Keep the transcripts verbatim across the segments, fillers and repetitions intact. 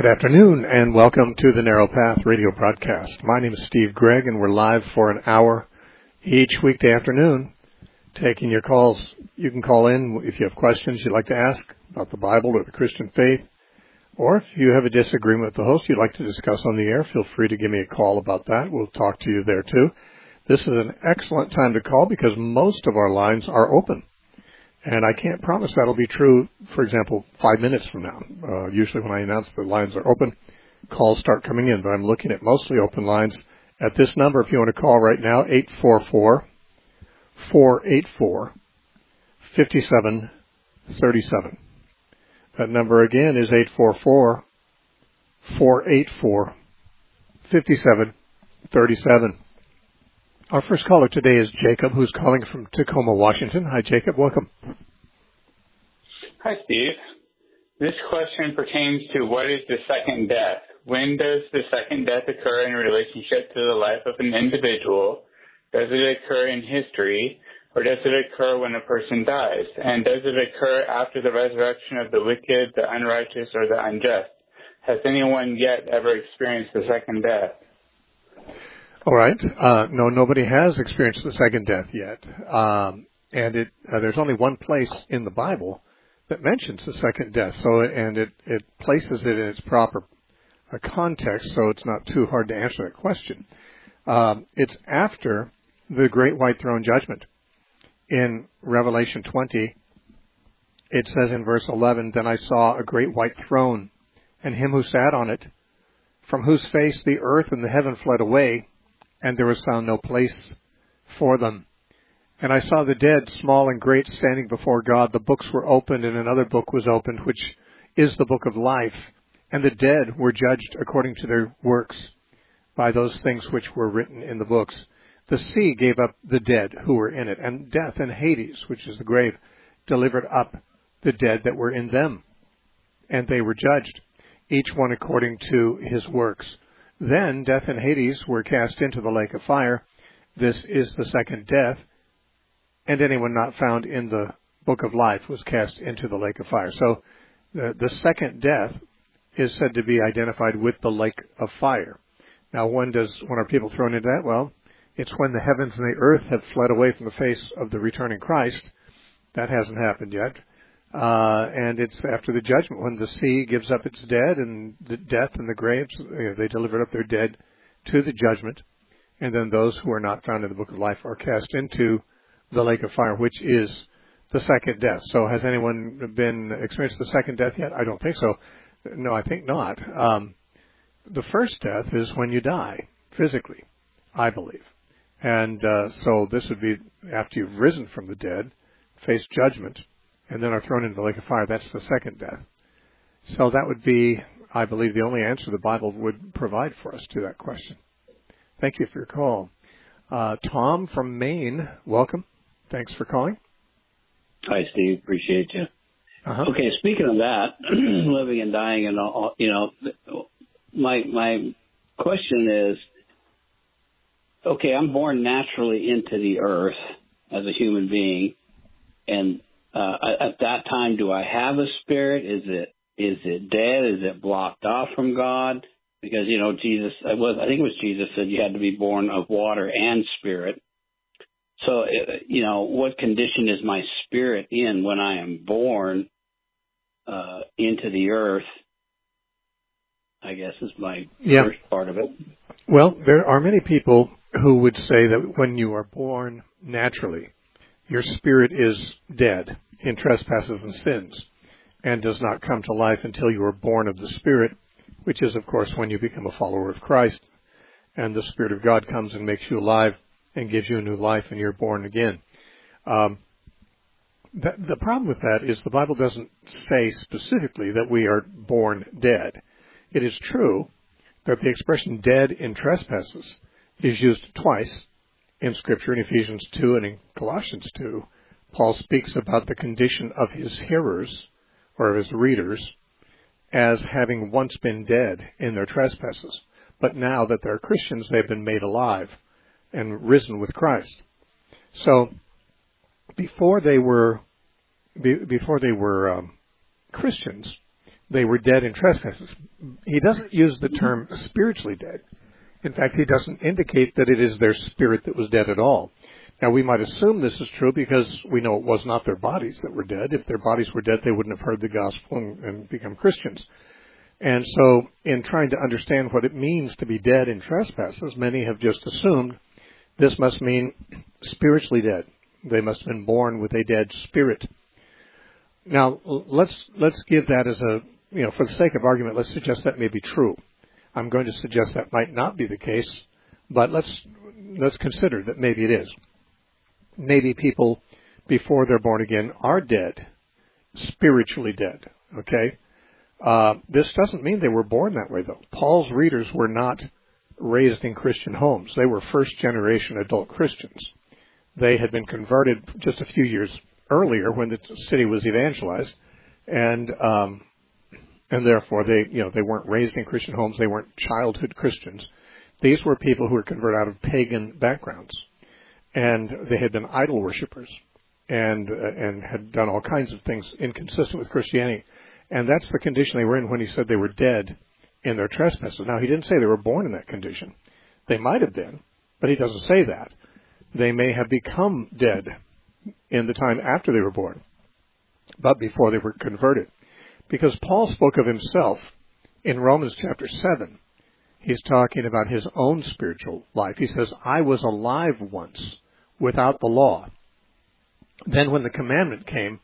afternoon, and welcome to the Narrow Path radio broadcast. My name is Steve Gregg, and we're live for an hour each weekday afternoon, taking your calls. You can call in if you have questions you'd like to ask about the Bible or the Christian faith, or if you have a disagreement with the host you'd like to discuss on the air, feel free to give me a call about that. We'll talk to you there, too. This is an excellent time to call because most of our lines are open. And I can't promise that'll be true, for example, five minutes from now. Uh, usually when I announce the lines are open, calls start coming in. But I'm looking at mostly open lines at this number. If you want to call right now, eight four four, four eight four, five seven three seven. That number again is eight four four, four eight four, five seven three seven. Our first caller today is Jacob, who's calling from Tacoma, Washington. Hi, Jacob. Welcome. Hi, Steve. This question pertains to what is the second death? When does the second death occur in relationship to the life of an individual? Does it occur in history, or does it occur when a person dies? And does it occur after the resurrection of the wicked, the unrighteous, or the unjust? Has anyone yet ever experienced the second death? All right. Uh, no, nobody has experienced the second death yet. Um, and it, uh, there's only one place in the Bible that mentions the second death. So, and it, it places it in its proper uh, context, so it's not too hard to answer that question. Um, it's after the great white throne judgment. In Revelation twenty, it says in verse eleven, "Then I saw a great white throne, and him who sat on it, from whose face the earth and the heaven fled away, and there was found no place for them. And I saw the dead, small and great, standing before God. The books were opened, and another book was opened, which is the book of life. And the dead were judged according to their works by those things which were written in the books. The sea gave up the dead who were in it, and death and Hades, which is the grave, delivered up the dead that were in them. And they were judged, each one according to his works. Then death and Hades were cast into the lake of fire. This is the second death. And anyone not found in the book of life was cast into the lake of fire." So the, the second death is said to be identified with the lake of fire. Now, when does when are people thrown into that? Well, it's when the heavens and the earth have fled away from the face of the returning Christ. That hasn't happened yet. Uh, and it's after the judgment when the sea gives up its dead, and the death and the graves, you know, they delivered up their dead to the judgment. And then those who are not found in the book of life are cast into the lake of fire, which is the second death. So has anyone been experienced the second death yet? I don't think so. No, I think not. Um, the first death is when you die, physically, I believe. And uh, so this would be after you've risen from the dead, face judgment, and then are thrown into the lake of fire. That's the second death. So that would be, I believe, the only answer the Bible would provide for us to that question. Thank you for your call. Uh, Tom from Maine, welcome. Thanks for calling. Hi, Steve. Appreciate you. Uh-huh. Okay, speaking of that, living and dying and all, you know, my my question is, okay, I'm born naturally into the earth as a human being, and Uh, at that time, do I have a spirit? Is it is it dead? Is it blocked off from God? Because, you know, Jesus, I was I think it was Jesus said you had to be born of water and spirit. So, you know, what condition is my spirit in when I am born uh, into the earth? I guess is my yeah. first part of it. Well, there are many people who would say that when you are born naturally, your spirit is dead in trespasses and sins and does not come to life until you are born of the Spirit, which is, of course, when you become a follower of Christ, and the Spirit of God comes and makes you alive and gives you a new life, and you're born again. Um, the, the problem with that is the Bible doesn't say specifically that we are born dead. It is true that the expression dead in trespasses is used twice in Scripture, in Ephesians two and in Colossians two. Paul speaks about the condition of his hearers, or of his readers, as having once been dead in their trespasses. But now that they're Christians, they've been made alive and risen with Christ. So before they were be, before they were um, Christians, they were dead in trespasses. He doesn't use the term spiritually dead. In fact, he doesn't indicate that it is their spirit that was dead at all. Now, we might assume this is true because we know it was not their bodies that were dead. If their bodies were dead, they wouldn't have heard the gospel and, and become Christians. And so, in trying to understand what it means to be dead in trespasses, many have just assumed this must mean spiritually dead. They must have been born with a dead spirit. Now, let's let's give that as a, you know, for the sake of argument, let's suggest that may be true. I'm going to suggest that might not be the case, but let's let's consider that maybe it is. Maybe people, before they're born again, are dead, spiritually dead, okay? Uh, this doesn't mean they were born that way, though. Paul's readers were not raised in Christian homes. They were first-generation adult Christians. They had been converted just a few years earlier when the city was evangelized, and um, and therefore they, you know, they weren't raised in Christian homes. They weren't childhood Christians. These were people who were converted out of pagan backgrounds, and they had been idol worshippers, and uh, and had done all kinds of things inconsistent with Christianity. And that's the condition they were in when he said they were dead in their trespasses. Now, he didn't say they were born in that condition. They might have been, but he doesn't say that. They may have become dead in the time after they were born, but before they were converted. Because Paul spoke of himself in Romans chapter seven. He's talking about his own spiritual life. He says, I was alive once without the law. Then when the commandment came,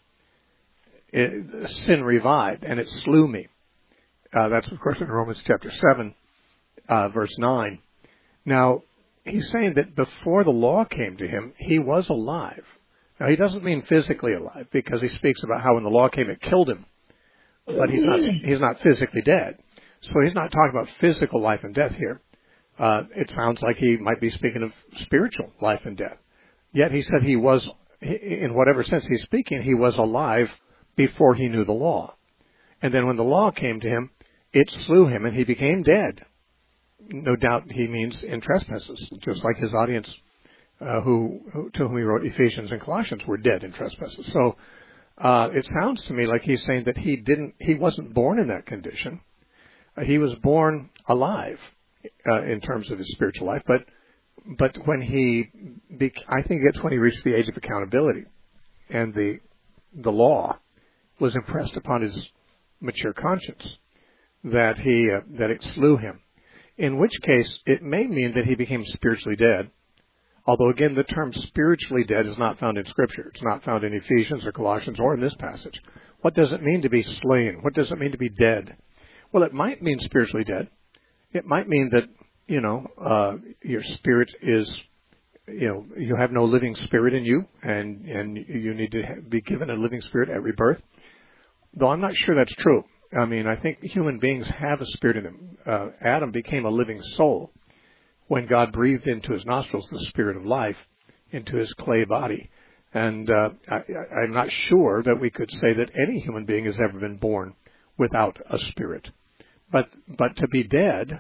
It, sin revived, and it slew me. Uh, that's, of course, in Romans chapter seven, uh, verse nine. Now, he's saying that before the law came to him, he was alive. Now, he doesn't mean physically alive, because he speaks about how when the law came, it killed him. But he's not, he's not physically dead. So he's not talking about physical life and death here. Uh, it sounds like he might be speaking of spiritual life and death. Yet he said he was, in whatever sense he's speaking, he was alive before he knew the law. And then when the law came to him, it slew him and he became dead. No doubt he means in trespasses, just like his audience uh, who, who to whom he wrote Ephesians and Colossians were dead in trespasses. So uh, it sounds to me like he's saying that he didn't, he wasn't born in that condition. Uh, he was born alive uh, in terms of his spiritual life, but but when he, bec- I think it's when he reached the age of accountability, and the the law was impressed upon his mature conscience, that he uh, that it slew him. In which case, it may mean that he became spiritually dead. Although, again, the term spiritually dead is not found in Scripture. It's not found in Ephesians or Colossians or in this passage. What does it mean to be slain? What does it mean to be dead? Well, it might mean spiritually dead. It might mean that, you know, uh, your spirit is, you know, you have no living spirit in you, and, and you need to be given a living spirit at rebirth. Though I'm not sure that's true. I mean, I think human beings have a spirit in them. Uh, Adam became a living soul when God breathed into his nostrils the spirit of life into his clay body. And uh, I, I'm not sure that we could say that any human being has ever been born without a spirit. But but to be dead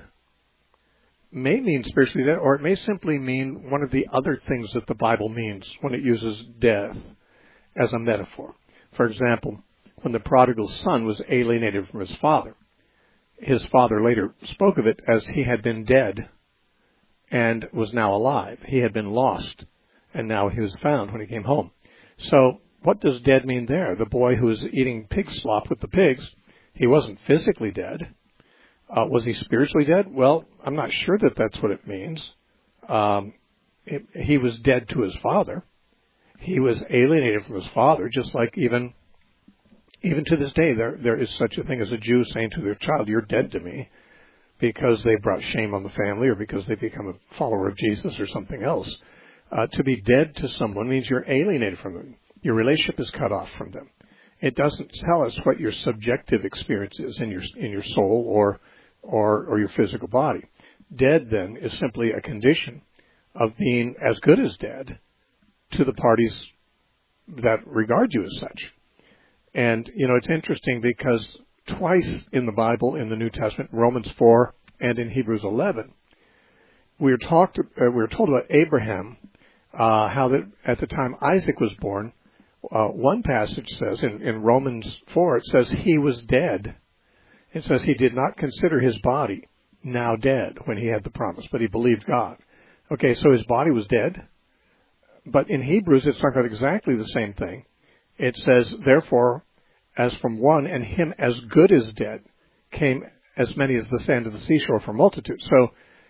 may mean spiritually dead, or it may simply mean one of the other things that the Bible means when it uses death as a metaphor. For example, when the prodigal son was alienated from his father, his father later spoke of it as he had been dead and was now alive. He had been lost, and now he was found when he came home. So what does dead mean there? The boy who was eating pig slop with the pigs, he wasn't physically dead. Uh, was he spiritually dead? Well, I'm not sure that that's what it means. Um, it, he was dead to his father. He was alienated from his father, just like even even to this day, there there is such a thing as a Jew saying to their child, "You're dead to me," because they brought shame on the family or because they become a follower of Jesus or something else. Uh, to be dead to someone means you're alienated from them. Your relationship is cut off from them. It doesn't tell us what your subjective experience is in your in your soul or or or your physical body. Dead, then, is simply a condition of being as good as dead to the parties that regard you as such. And, you know, it's interesting because twice in the Bible, in the New Testament, Romans four and in Hebrews eleven, we are talked, uh, we are told about Abraham, uh, how that at the time Isaac was born, uh, one passage says, in, in Romans four, it says he was dead It says he did not consider his body now dead when he had the promise, but he believed God. Okay, so his body was dead. But in Hebrews, it's talking about exactly the same thing. It says, therefore, as from one, and him as good as dead, came as many as the sand of the seashore for multitude. So,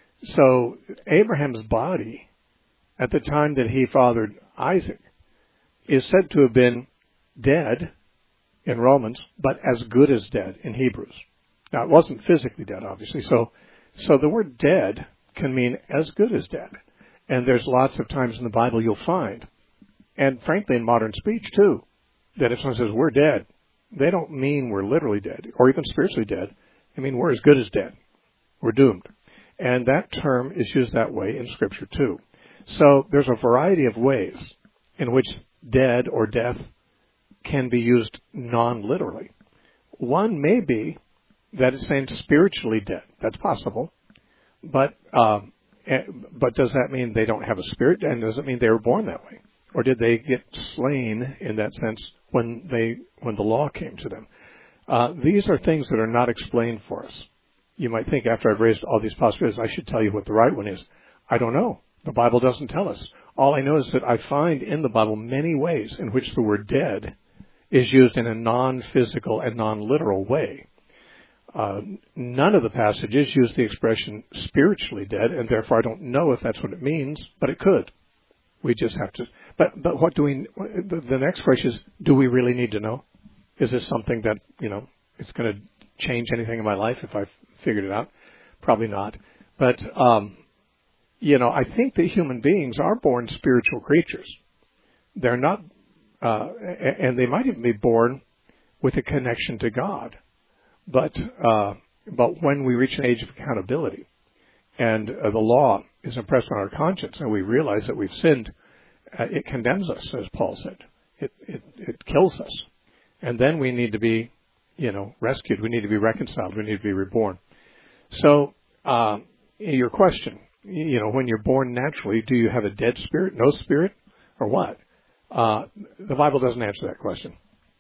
so Abraham's body, at the time that he fathered Isaac, is said to have been dead in Romans, but as good as dead in Hebrews. Now, it wasn't physically dead, obviously. So, so the word dead can mean as good as dead. And there's lots of times in the Bible you'll find, and frankly in modern speech too, that if someone says we're dead, they don't mean we're literally dead or even spiritually dead. I mean we're as good as dead. We're doomed. And that term is used that way in Scripture too. So there's a variety of ways in which dead or death can be used non-literally. One may be that it's saying spiritually dead. That's possible. But um, but does that mean they don't have a spirit? And does it mean they were born that way? Or did they get slain in that sense when they when the law came to them? Uh, these are things that are not explained for us. You might think after I've raised all these possibilities, I should tell you what the right one is. I don't know. The Bible doesn't tell us. All I know is that I find in the Bible many ways in which the word dead is used in a non-physical and non-literal way. Uh, none of the passages use the expression spiritually dead, and therefore I don't know if that's what it means, but it could. We just have to. But but what do we? The, the next question is: do we really need to know? Is this something that you know it's going to change anything in my life if I figured it out? Probably not. But um, you know, I think that human beings are born spiritual creatures. They're not, uh, and they might even be born with a connection to God. But uh, but when we reach an age of accountability, and uh, the law is impressed on our conscience, and we realize that we've sinned, uh, it condemns us, as Paul said. It, it it kills us, and then we need to be, you know, rescued. We need to be reconciled. We need to be reborn. So, uh, your question, you know, when you're born naturally, do you have a dead spirit, no spirit, or what? Uh, the Bible doesn't answer that question.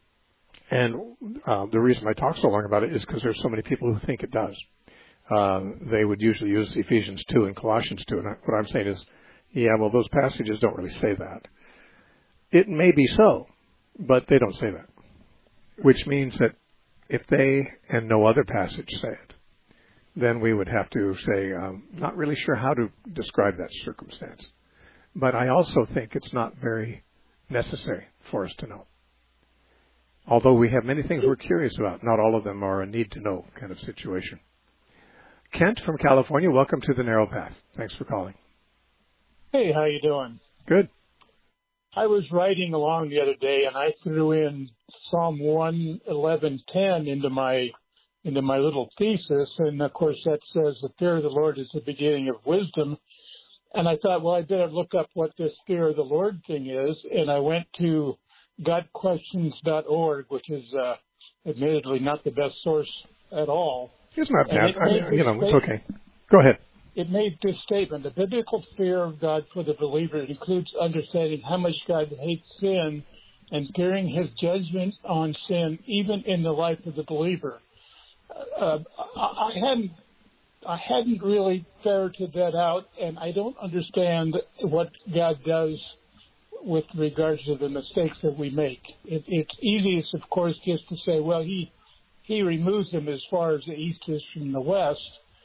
And uh, the reason I talk so long about it is because there's so many people who think it does. Uh, they would usually use Ephesians two and Colossians two. And I, what I'm saying is, yeah, well, those passages don't really say that. It may be so, but they don't say that. Which means that if they and no other passage say it, then we would have to say, um, not really sure how to describe that circumstance. But I also think it's not very necessary for us to know. Although we have many things we're curious about, not all of them are a need-to-know kind of situation. Kent from California, welcome to the Narrow Path. Thanks for calling. Hey, how you doing? Good. I was writing along the other day, and I threw in Psalm one eleven ten into my into my little thesis, and of course that says the fear of the Lord is the beginning of wisdom. And I thought, well, I better look up what this fear of the Lord thing is, and I went to God Questions dot org, which is uh, admittedly not the best source at all. It's not bad. It I mean, you know, it's okay. Go ahead. It made this statement: the biblical fear of God for the believer includes understanding how much God hates sin and fearing His judgment on sin, even in the life of the believer. Uh, I hadn't, I hadn't really ferreted that out, and I don't understand what God does with regards to the mistakes that we make. It, it's easiest, of course, just to say, well, he he removes them as far as the east is from the west,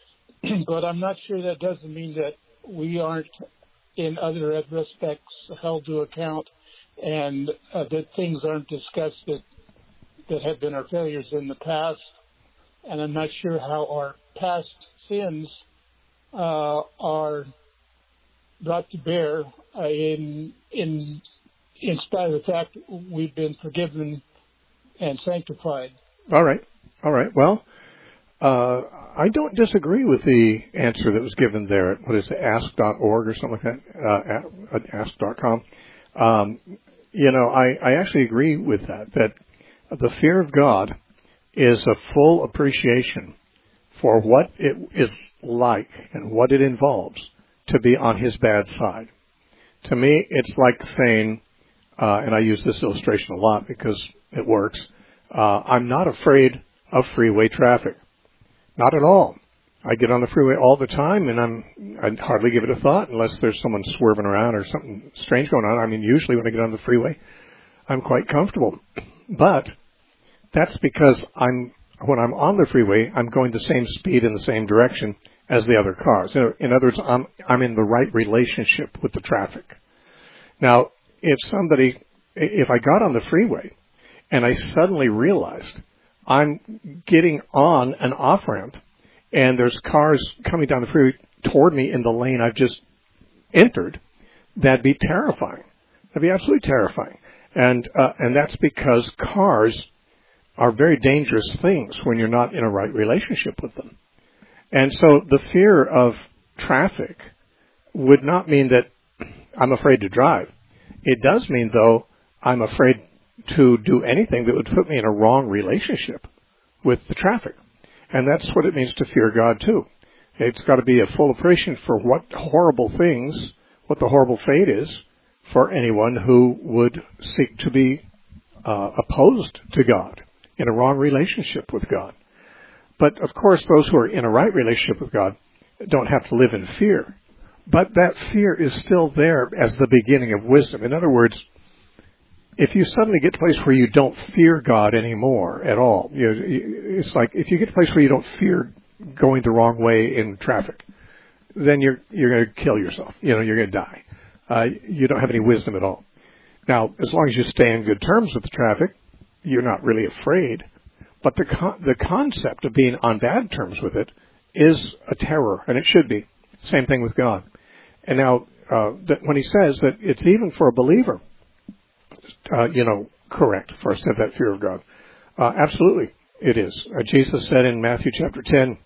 but I'm not sure that doesn't mean that we aren't, in other respects, held to account, and uh, that things aren't discussed that that have been our failures in the past. And I'm not sure how our past sins uh, are brought to bear uh, in in in spite of the fact we've been forgiven and sanctified. All right, all right. Well, uh, I don't disagree with the answer that was given there at, what is it, ask dot org or something like that, uh, at ask dot com. Um, you know, I, I actually agree with that, that the fear of God is a full appreciation for what it is like and what it involves to be on His bad side. To me, it's like saying, uh, and I use this illustration a lot because it works, uh, I'm not afraid of freeway traffic. Not at all. I get on the freeway all the time, and I'm I hardly give it a thought unless there's someone swerving around or something strange going on. I mean, usually when I get on the freeway, I'm quite comfortable. But that's because I'm when I'm on the freeway, I'm going the same speed in the same direction as the other cars. In other words, I'm I'm in the right relationship with the traffic. Now, if somebody, if I got on the freeway and I suddenly realized I'm getting on an off-ramp and there's cars coming down the freeway toward me in the lane I've just entered, that'd be terrifying. That'd be absolutely terrifying. And uh, and that's because cars are very dangerous things when you're not in a right relationship with them. And so the fear of traffic would not mean that I'm afraid to drive. It does mean, though, I'm afraid to do anything that would put me in a wrong relationship with the traffic. And that's what it means to fear God, too. It's got to be a full appreciation for what horrible things, what the horrible fate is for anyone who would seek to be uh, opposed to God, in a wrong relationship with God. But, of course, those who are in a right relationship with God don't have to live in fear. But that fear is still there as the beginning of wisdom. In other words, if you suddenly get to a place where you don't fear God anymore at all, you know, it's like if you get to a place where you don't fear going the wrong way in traffic, then you're you're going to kill yourself. You know, you're going to die. Uh, you don't have any wisdom at all. Now, as long as you stay in good terms with the traffic, you're not really afraid. But the con- the concept of being on bad terms with it is a terror, and it should be. Same thing with God. And now, uh, that when he says that it's even for a believer, uh, you know, correct for us to have that fear of God. Uh, absolutely, it is. Uh, Jesus said in Matthew chapter ten,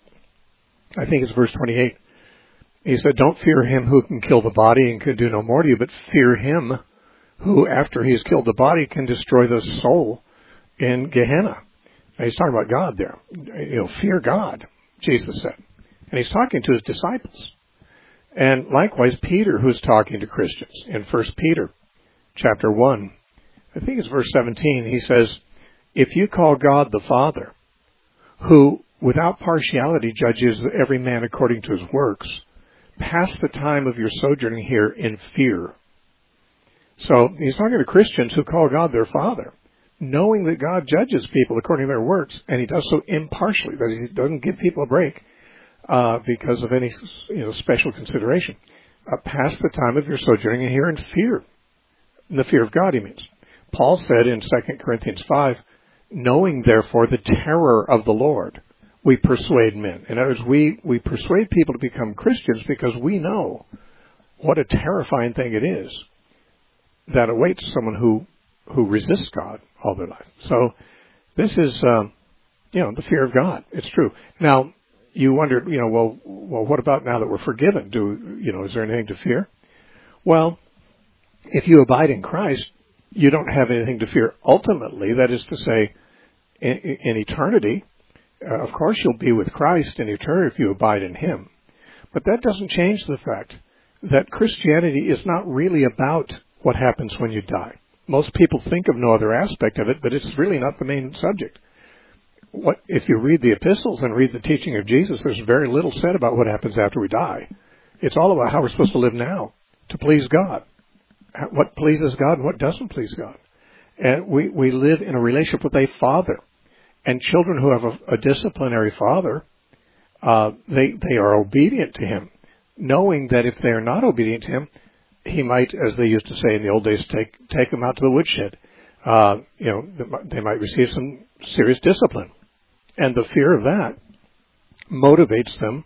I think it's verse twenty-eight, he said, don't fear him who can kill the body and can do no more to you, but fear him who, after he has killed the body, can destroy the soul in Gehenna. Now, he's talking about God there. You know, fear God, Jesus said. And he's talking to his disciples. And likewise, Peter, who's talking to Christians in First Peter chapter one, I think it's verse seventeen, he says, if you call God the Father, who without partiality judges every man according to his works, pass the time of your sojourning here in fear. So he's talking to Christians who call God their Father, knowing that God judges people according to their works, and he does so impartially, that he doesn't give people a break uh, because of any you know special consideration. Uh, pass the time of your sojourning here in fear. In the fear of God, he means. Paul said in Second Corinthians five, knowing therefore the terror of the Lord, we persuade men. In other words, we, we persuade people to become Christians because we know what a terrifying thing it is that awaits someone who, who resists God all their life. So this is, um, you know, the fear of God. It's true. Now, you wondered, you know, well, well, what about now that we're forgiven? Do, you know, is there anything to fear? Well, if you abide in Christ, you don't have anything to fear ultimately. That is to say, in, in eternity, uh, of course you'll be with Christ in eternity if you abide in him. But that doesn't change the fact that Christianity is not really about what happens when you die. Most people think of no other aspect of it, but it's really not the main subject. What if you read the epistles and read the teaching of Jesus, there's very little said about what happens after we die. It's all about how we're supposed to live now to please God. What pleases God and what doesn't please God. And we, we live in a relationship with a father. And children who have a, a disciplinary father, uh, they, they are obedient to him, knowing that if they are not obedient to him, he might, as they used to say in the old days, take, take them out to the woodshed. Uh, you know, they might receive some serious discipline. And the fear of that motivates them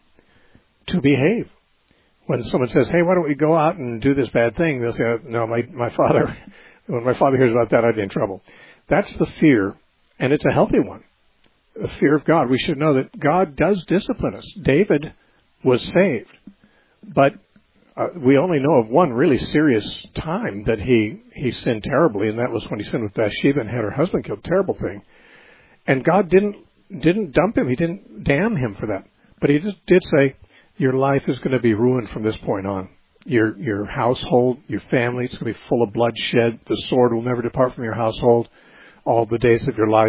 to behave. When someone says, hey, why don't we go out and do this bad thing? They'll say, no, my, my father, when my father hears about that, I'd be in trouble. That's the fear, and it's a healthy one. The fear of God. We should know that God does discipline us. David was saved, but uh, we only know of one really serious time that he, he sinned terribly, and that was when he sinned with Bathsheba and had her husband killed. Terrible thing. And God didn't didn't dump him. He didn't damn him for that. But he just did say, your life is going to be ruined from this point on. Your your household, your family, it's going to be full of bloodshed. The sword will never depart from your household all the days of your life.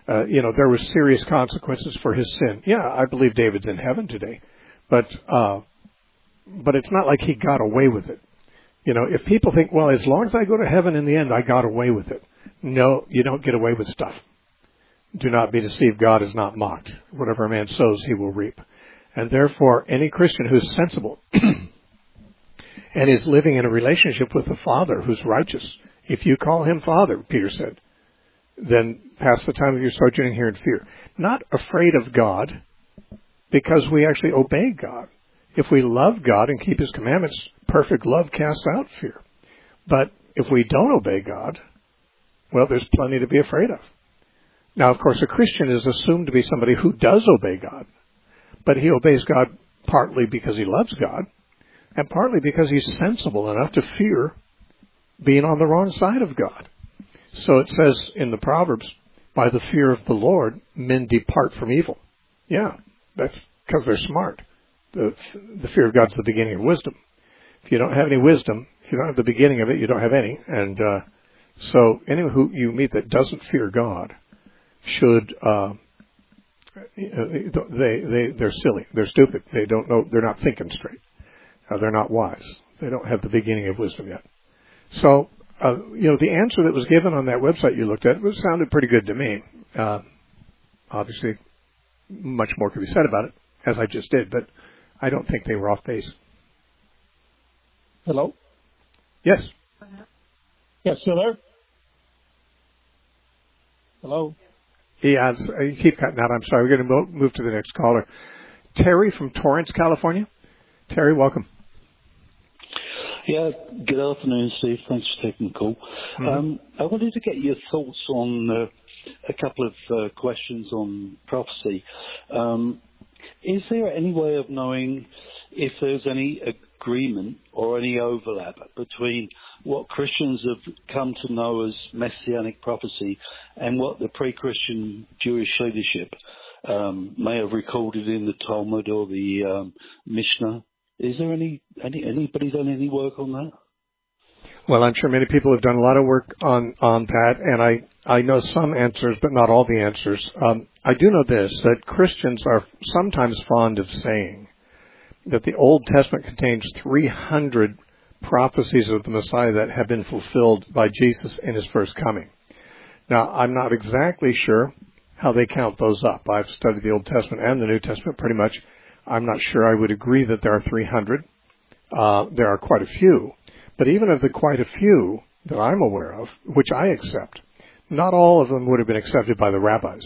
uh, you know, there was serious consequences for his sin. Yeah, I believe David's in heaven today, but uh, but it's not like he got away with it. You know, if people think, well, as long as I go to heaven in the end, I got away with it. No, you don't get away with stuff. Do not be deceived. God is not mocked. Whatever a man sows, he will reap. And therefore, any Christian who's sensible and is living in a relationship with the Father who's righteous, if you call him Father, Peter said, then pass the time of your sojourning here in fear. Not afraid of God, because we actually obey God. If we love God and keep his commandments, perfect love casts out fear. But if we don't obey God, well, there's plenty to be afraid of. Now, of course, a Christian is assumed to be somebody who does obey God, but he obeys God partly because he loves God, and partly because he's sensible enough to fear being on the wrong side of God. So it says in the Proverbs, by the fear of the Lord, men depart from evil. Yeah, that's because they're smart. The, the fear of God's the beginning of wisdom. If you don't have any wisdom, if you don't have the beginning of it, you don't have any. And uh, so anyone who you meet that doesn't fear God should, uh, they, they, they're silly. They're stupid. They don't know, they're not thinking straight. Uh, they're not wise. They don't have the beginning of wisdom yet. So, uh, you know, the answer that was given on that website you looked at was sounded pretty good to me. Uh, obviously, much more could be said about it, as I just did, but I don't think they were off base. Hello? Yes. Yes, still there? Hello? Yeah, you keep cutting out. I'm sorry. We're going to move to the next caller. Terry from Torrance, California. Terry, welcome. Yeah, good afternoon, Steve. Thanks for taking the call. Mm-hmm. Um, I wanted to get your thoughts on uh, a couple of uh, questions on prophecy. Um, is there any way of knowing if there's any agreement or any overlap between what Christians have come to know as Messianic prophecy and what the pre-Christian Jewish leadership um, may have recorded in the Talmud or the um, Mishnah? Is there any, any anybody done any work on that? Well, I'm sure many people have done a lot of work on, on that, and I, I know some answers, but not all the answers. Um, I do know this, that Christians are sometimes fond of saying that the Old Testament contains three hundred prophecies of the Messiah that have been fulfilled by Jesus in his first coming. Now, I'm not exactly sure how they count those up. I've studied the Old Testament and the New Testament pretty much. I'm not sure I would agree that there are three hundred. Uh, there are quite a few. But even of the quite a few that I'm aware of, which I accept, not all of them would have been accepted by the rabbis.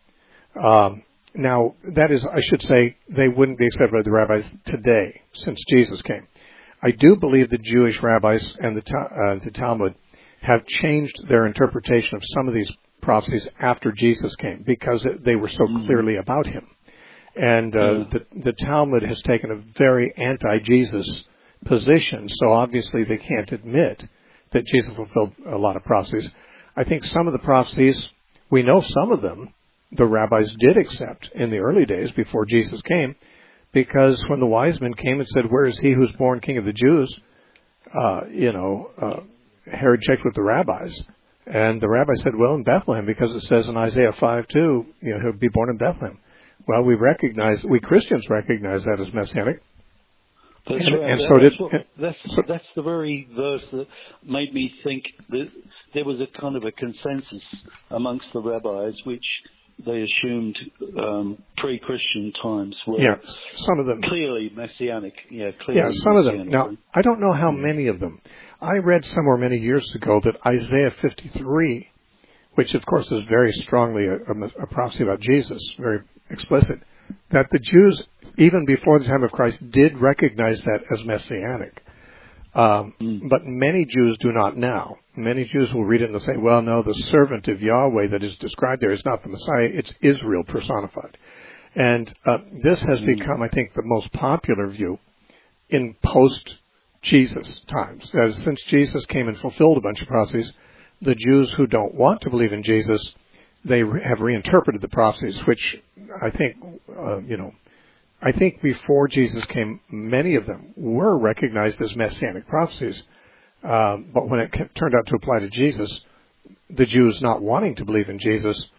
Um, now, that is, I should say, they wouldn't be accepted by the rabbis today, since Jesus came. I do believe the Jewish rabbis and the, uh, the Talmud have changed their interpretation of some of these prophecies after Jesus came, because they were so clearly about him. And uh, mm. the, the Talmud has taken a very anti-Jesus position, so obviously they can't admit that Jesus fulfilled a lot of prophecies. I think some of the prophecies, we know some of them, the rabbis did accept in the early days before Jesus came, because when the wise men came and said, "Where is he who's born King of the Jews?" Uh, you know, uh, Herod checked with the rabbis, and the rabbi said, "Well, in Bethlehem, because it says in Isaiah five two, you know, he'll be born in Bethlehem." Well, we recognize, we Christians recognize that as messianic. That's and, right. and that, so that's, did. what, that's, so, that's the very verse that made me think that there was a kind of a consensus amongst the rabbis, which they assumed um, pre-Christian times were yeah, some of them clearly messianic. Yeah, clearly yeah, some of them. Now, right? I don't know how many of them. I read somewhere many years ago that Isaiah fifty-three, which of course is very strongly a, a, a prophecy about Jesus, very explicit, that the Jews, even before the time of Christ, did recognize that as messianic. Um, mm. But many Jews do not now. Many Jews will read it and they'll say, well, no, the servant of Yahweh that is described there is not the Messiah, it's Israel personified. And uh, this has mm. become, I think, the most popular view in post-Jesus times. As since Jesus came and fulfilled a bunch of prophecies, the Jews who don't want to believe in Jesus, they re- have reinterpreted the prophecies, which I think, uh, you know, I think before Jesus came, many of them were recognized as messianic prophecies. Um, but when it turned out to apply to Jesus, the Jews not wanting to believe in Jesus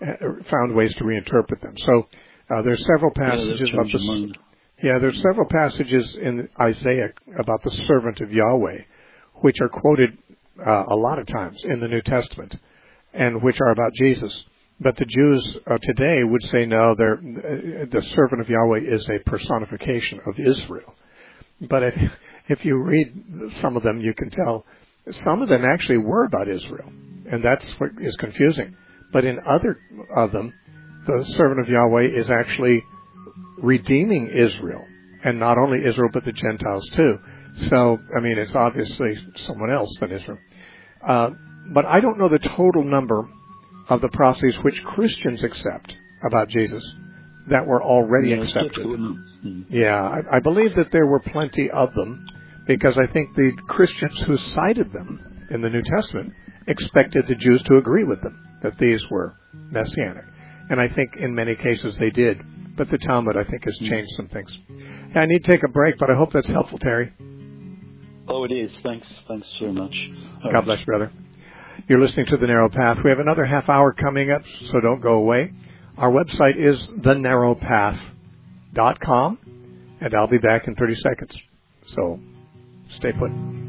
found ways to reinterpret them. So uh, there's several passages yeah, about the yeah there's several passages in Isaiah about the servant of Yahweh, which are quoted uh, a lot of times in the New Testament, and which are about Jesus. But the Jews uh, today would say no, they're, uh, the servant of Yahweh is a personification of Israel. But if, if you read some of them, you can tell some of them actually were about Israel, and that's what is confusing. But in other of them, the servant of Yahweh is actually redeeming Israel, and not only Israel, but the Gentiles too. So, I mean, it's obviously someone else than Israel. Uh, but I don't know the total number of the prophecies which Christians accept about Jesus that were already yeah, accepted. Mm-hmm. Yeah, I, I believe that there were plenty of them, because I think the Christians who cited them in the New Testament expected the Jews to agree with them, that these were messianic. And I think in many cases they did. But the Talmud, I think, has changed some things. Yeah, I need to take a break, but I hope that's helpful, Terry. Oh, it is. Thanks. Thanks so much. All God right. bless you, brother. You're listening to The Narrow Path. We have another half hour coming up, so don't go away. Our website is the narrow path dot com, and I'll be back in thirty seconds. So stay put.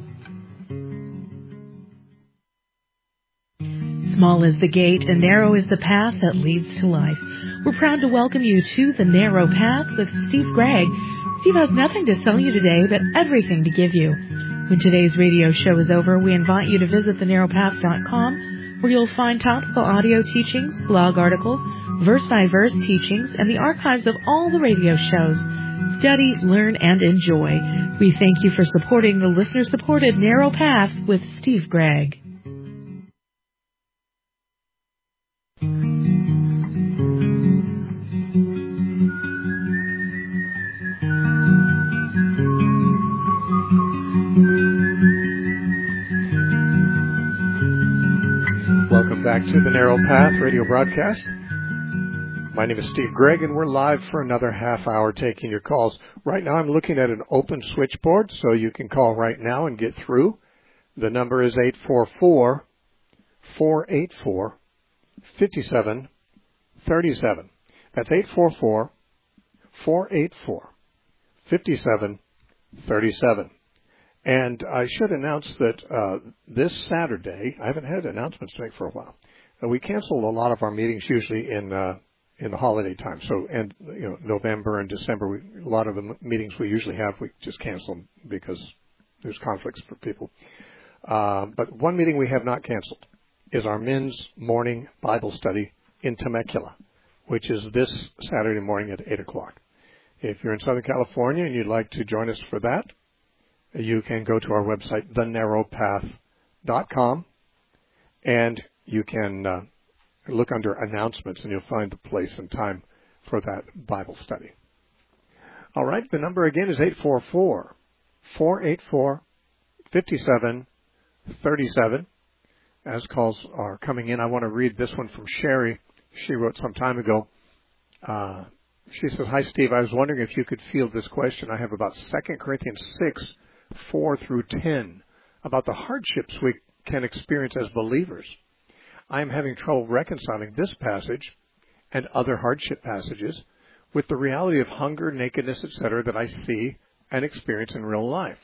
Small is the gate and narrow is the path that leads to life. We're proud to welcome you to The Narrow Path with Steve Gregg. Steve has nothing to sell you today, but everything to give you. When today's radio show is over, we invite you to visit the narrow path dot com, where you'll find topical audio teachings, blog articles, verse-by-verse teachings, and the archives of all the radio shows. Study, learn, and enjoy. We thank you for supporting the listener-supported Narrow Path with Steve Gregg. Welcome back to the Narrow Path radio broadcast. My name is Steve Gregg, and we're live for another half hour taking your calls. Right now I'm looking at an open switchboard, so you can call right now and get through. The number is eight four four, four eight four, five seven three seven. That's eight four four, four eight four, five seven three seven. And I should announce that uh, this Saturday, I haven't had announcements to make for a while. Uh, we canceled a lot of our meetings usually in uh, in the holiday time. So, and you know, November and December, we, a lot of the meetings we usually have, we just cancel them because there's conflicts for people. Uh, but one meeting we have not canceled is our men's morning Bible study in Temecula, which is this Saturday morning at eight o'clock. If you're in Southern California and you'd like to join us for that, you can go to our website, the narrow path dot com, and you can uh, look under announcements, and you'll find the place and time for that Bible study. All right, the number again is eight four four, four eight four, five seven three seven. As calls are coming in, I want to read this one from Sherry. She wrote some time ago. Uh, she says, "Hi, Steve. I was wondering if you could field this question. I have about Second Corinthians six, four through ten, about the hardships we can experience as believers. I am having trouble reconciling this passage and other hardship passages with the reality of hunger, nakedness, et cetera that I see and experience in real life."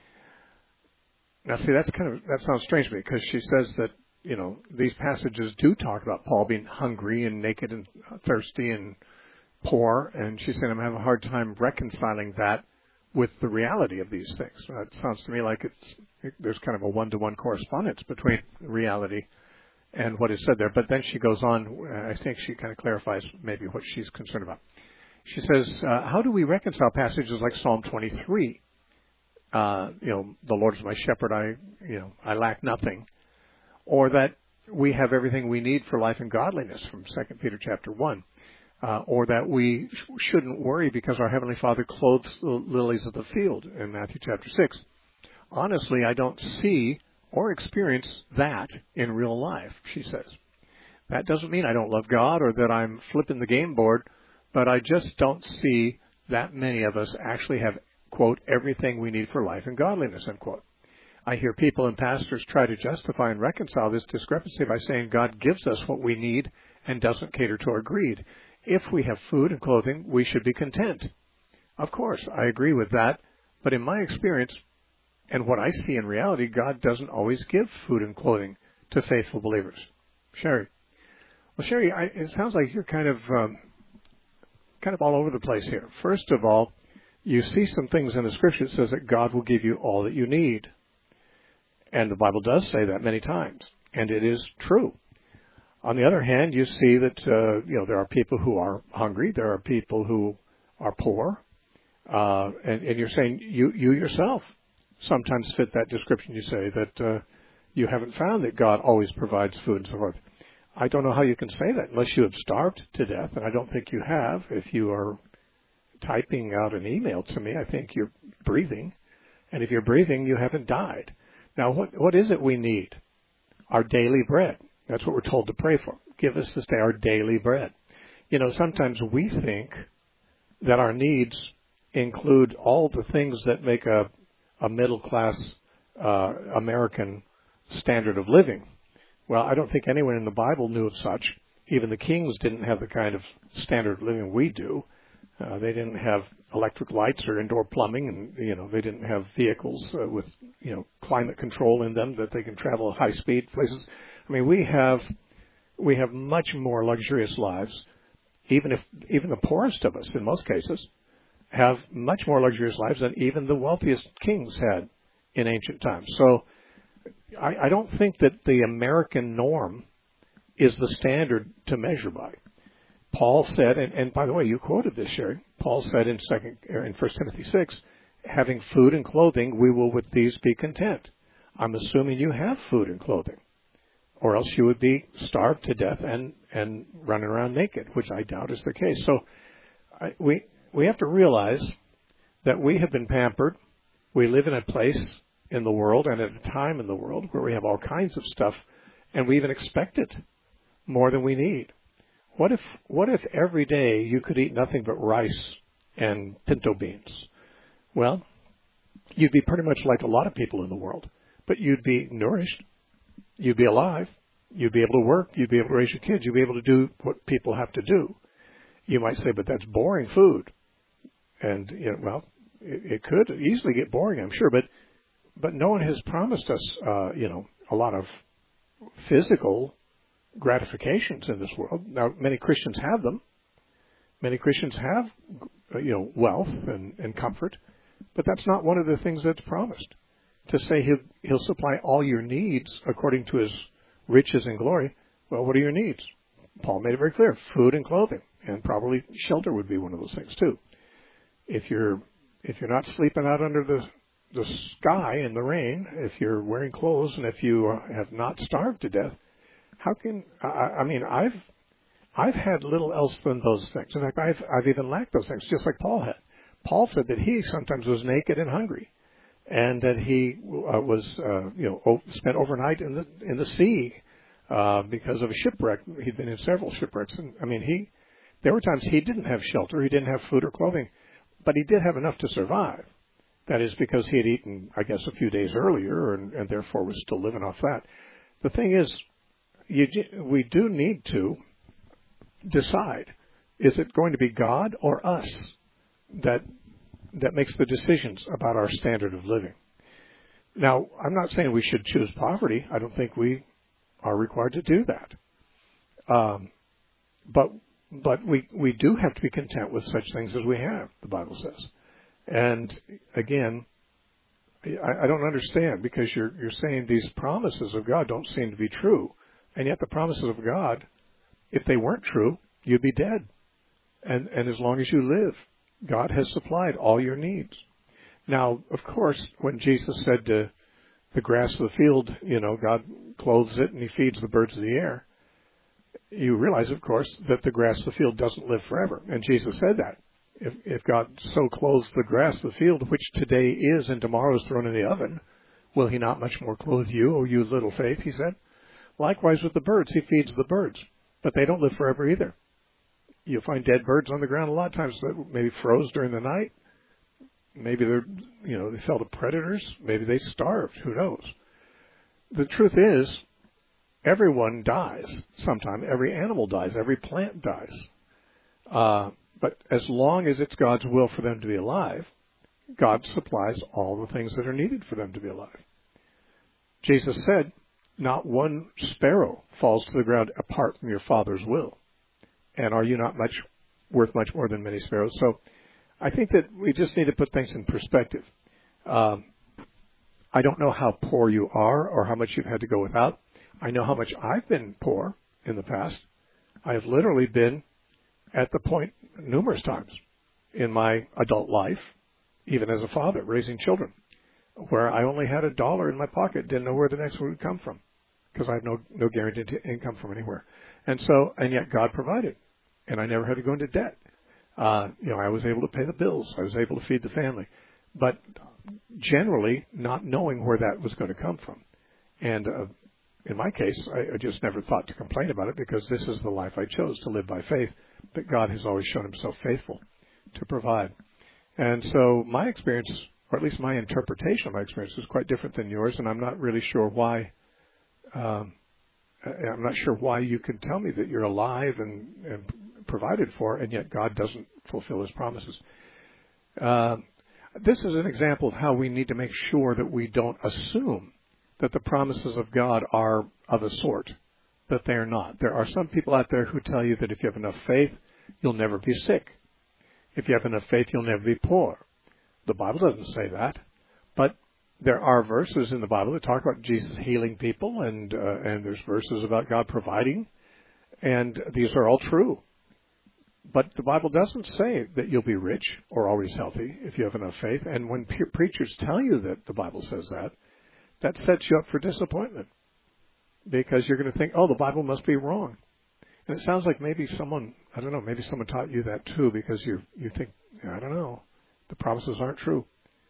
Now, see, that's kind of, that sounds strange to me, because she says that, you know, these passages do talk about Paul being hungry and naked and thirsty and poor, and she's saying I'm having a hard time reconciling that with the reality of these things. It sounds to me like it's it, there's kind of a one-to-one correspondence between reality and what is said there. But then she goes on, I think she kind of clarifies maybe what she's concerned about. She says, uh, how do we reconcile passages like Psalm twenty-three? Uh, you know, the Lord is my shepherd, I, you know, I lack nothing. Or that we have everything we need for life and godliness from Second Peter chapter one. Uh, or that we sh- shouldn't worry because our Heavenly Father clothes the lilies of the field in Matthew chapter six. Honestly, I don't see or experience that in real life, she says. That doesn't mean I don't love God or that I'm flipping the game board, but I just don't see that many of us actually have, quote, everything we need for life and godliness, unquote. I hear people and pastors try to justify and reconcile this discrepancy by saying God gives us what we need and doesn't cater to our greed. If we have food and clothing, we should be content. Of course, I agree with that, but in my experience, and what I see in reality, God doesn't always give food and clothing to faithful believers. Sherry. Well, Sherry, I, it sounds like you're kind of um, kind of all over the place here. First of all, you see some things in the Scripture that says that God will give you all that you need. And the Bible does say that many times, and it is true. On the other hand, you see that uh, you know there are people who are hungry, there are people who are poor, uh, and, and you're saying you, you yourself sometimes fit that description. You say that uh, you haven't found that God always provides food and so forth. I don't know how you can say that unless you have starved to death, and I don't think you have. If you are typing out an email to me, I think you're breathing, and if you're breathing, you haven't died. Now, what what is it we need? Our daily bread. That's what we're told to pray for. Give us this day our daily bread. You know, sometimes we think that our needs include all the things that make a, a middle-class uh, American standard of living. Well, I don't think anyone in the Bible knew of such. Even the kings didn't have the kind of standard of living we do. Uh, they didn't have electric lights or indoor plumbing, and you know they didn't have vehicles uh, with you know climate control in them that they can travel at high speed places. I mean, we have we have much more luxurious lives. Even if even the poorest of us, in most cases, have much more luxurious lives than even the wealthiest kings had in ancient times. So, I, I don't think that the American norm is the standard to measure by. Paul said, and, and by the way, you quoted this, Sherry. Paul said in second in First Timothy six, having food and clothing, we will with these be content. I'm assuming you have food and clothing, or else you would be starved to death and, and running around naked, which I doubt is the case. So I, we we have to realize that we have been pampered. We live in a place in the world and at a time in the world where we have all kinds of stuff, and we even expect it more than we need. What if what if every day you could eat nothing but rice and pinto beans? Well, you'd be pretty much like a lot of people in the world, but you'd be nourished, you'd be alive, you'd be able to work, you'd be able to raise your kids, you'd be able to do what people have to do. You might say, but that's boring food. And, you know, well, it, it could easily get boring, I'm sure, but but no one has promised us, uh, you know, a lot of physical gratifications in this world. Now, many Christians have them. Many Christians have, you know, wealth and, and comfort, but that's not one of the things that's promised. To say he'll, he'll supply all your needs according to his riches and glory, well, what are your needs? Paul made it very clear, food and clothing, and probably shelter would be one of those things too. If you're if you're not sleeping out under the the sky in the rain, if you're wearing clothes, and if you have not starved to death, how can, I, I mean, I've I've had little else than those things. In fact, I've I've even lacked those things, just like Paul had. Paul said that he sometimes was naked and hungry, and that he uh, was, uh, you know, o- spent overnight in the in the sea uh, because of a shipwreck. He'd been in several shipwrecks, and I mean, he there were times he didn't have shelter, he didn't have food or clothing, but he did have enough to survive. That is because he had eaten, I guess, a few days earlier, and, and therefore was still living off that. The thing is, you, we do need to decide, is it going to be God or us that that makes the decisions about our standard of living? Now, I'm not saying we should choose poverty. I don't think we are required to do that. Um, but but we, we do have to be content with such things as we have, the Bible says. And again, I, I don't understand, because you're you're saying these promises of God don't seem to be true. And yet the promises of God, if they weren't true, you'd be dead. And and as long as you live, God has supplied all your needs. Now, of course, when Jesus said to the grass of the field, you know, God clothes it and he feeds the birds of the air, you realize, of course, that the grass of the field doesn't live forever. And Jesus said that. If, if God so clothes the grass of the field, which today is and tomorrow is thrown in the oven, will he not much more clothe you, O you little faith, he said? Likewise with the birds, he feeds the birds, but they don't live forever either. You'll find dead birds on the ground a lot of times that maybe froze during the night. Maybe they're, you know, they fell to predators. Maybe they starved. Who knows? The truth is, everyone dies sometime. Every animal dies. Every plant dies. Uh, but as long as it's God's will for them to be alive, God supplies all the things that are needed for them to be alive. Jesus said, not one sparrow falls to the ground apart from your Father's will. And are you not much worth much more than many sparrows? So I think that we just need to put things in perspective. Um, I don't know how poor you are or how much you've had to go without. I know how much I've been poor in the past. I have literally been at the point numerous times in my adult life, even as a father, raising children, where I only had a dollar in my pocket, didn't know where the next one would come from, because I have no no guaranteed income from anywhere. And so, and yet God provided, and I never had to go into debt. Uh, you know, I was able to pay the bills. I was able to feed the family, but generally not knowing where that was going to come from. And uh, in my case, I, I just never thought to complain about it, because this is the life I chose, to live by faith, that God has always shown himself faithful to provide. And so my experience, or at least my interpretation of my experience, is quite different than yours, and I'm not really sure why. Um, I'm not sure why you can tell me that you're alive and, and provided for, and yet God doesn't fulfill his promises. Uh, this is an example of how we need to make sure that we don't assume that the promises of God are of a sort that they are not. There are some people out there who tell you that if you have enough faith, you'll never be sick. If you have enough faith, you'll never be poor. The Bible doesn't say that, but there are verses in the Bible that talk about Jesus healing people, and uh, and there's verses about God providing, and these are all true. But the Bible doesn't say that you'll be rich or always healthy if you have enough faith. And when pe- preachers tell you that the Bible says that, that sets you up for disappointment, because you're going to think, oh, the Bible must be wrong. And it sounds like maybe someone, I don't know, maybe someone taught you that too, because you you think, I don't know, the promises aren't true.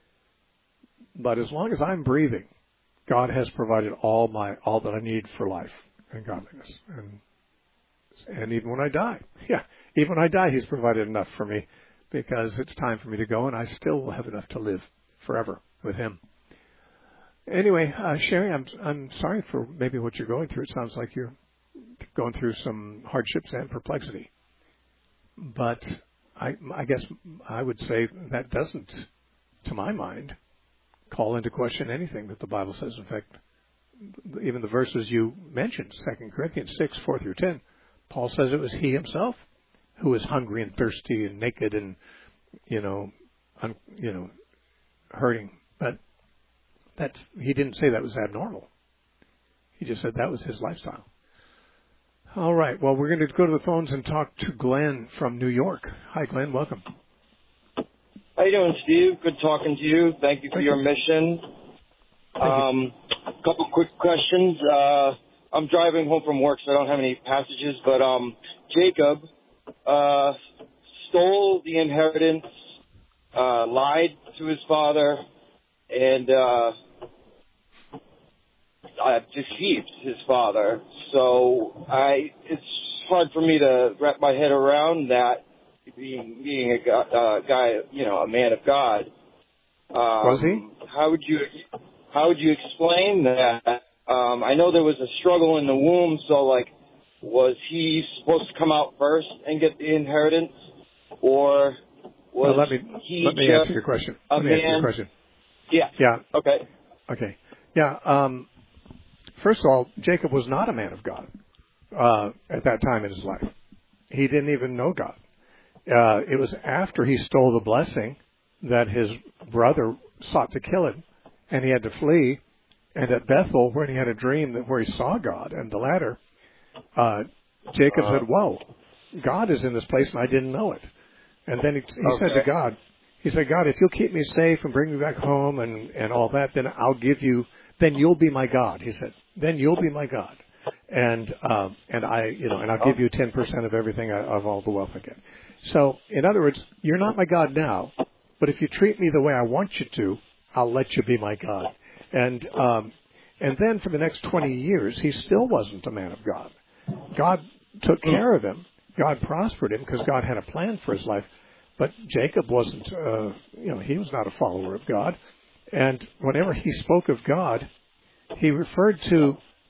But as long as I'm breathing, God has provided all my all that I need for life and godliness. And and even when I die, yeah, even when I die, he's provided enough for me, because it's time for me to go, and I still will have enough to live forever with him. Anyway, uh, Sherry, I'm I'm sorry for maybe what you're going through. It sounds like you're going through some hardships and perplexity. But I, I guess I would say that doesn't, to my mind, call into question anything that the Bible says. In fact, even the verses you mentioned, Second Corinthians six, four through ten, Paul says it was he himself who was hungry and thirsty and naked and, you know, un, you know, hurting. But that's, he didn't say that was abnormal. He just said that was his lifestyle. All right. Well, we're going to go to the phones and talk to Glenn from New York. Hi, Glenn. Welcome. How you doing, Steve? Good talking to you. Thank you for your mission. Um, a couple quick questions. Uh, I'm driving home from work, so I don't have any passages. But um, Jacob uh, stole the inheritance, uh, lied to his father, and uh, uh, deceived his father. So I, it's hard for me to wrap my head around that. Being being a uh, guy, you know, a man of God. Um, was he? How would you how would you explain that? Um, I know there was a struggle in the womb, so like, was he supposed to come out first and get the inheritance, or was well, let me he let me just answer your question. a Let me man? answer your question. Yeah. Yeah. Okay. Okay. Yeah. Um, first of all, Jacob was not a man of God uh, at that time in his life. He didn't even know God. Uh, it was after he stole the blessing that his brother sought to kill him, and he had to flee. And at Bethel, when he had a dream that where he saw God and the ladder, uh, Jacob uh, said, "Whoa, God is in this place, and I didn't know it." And then he, he okay. said to God, "He said, God, if you'll keep me safe and bring me back home and and all that, then I'll give you. Then you'll be my God." He said, "Then you'll be my God, and um, and I, you know, and I'll give you ten percent of everything I, of all the wealth I get." So, in other words, you're not my God now, but if you treat me the way I want you to, I'll let you be my God. And um, and then for the next twenty years, he still wasn't a man of God. God took care of him. God prospered him because God had a plan for his life. But Jacob wasn't, uh, you know, he was not a follower of God. And whenever he spoke of God, he referred to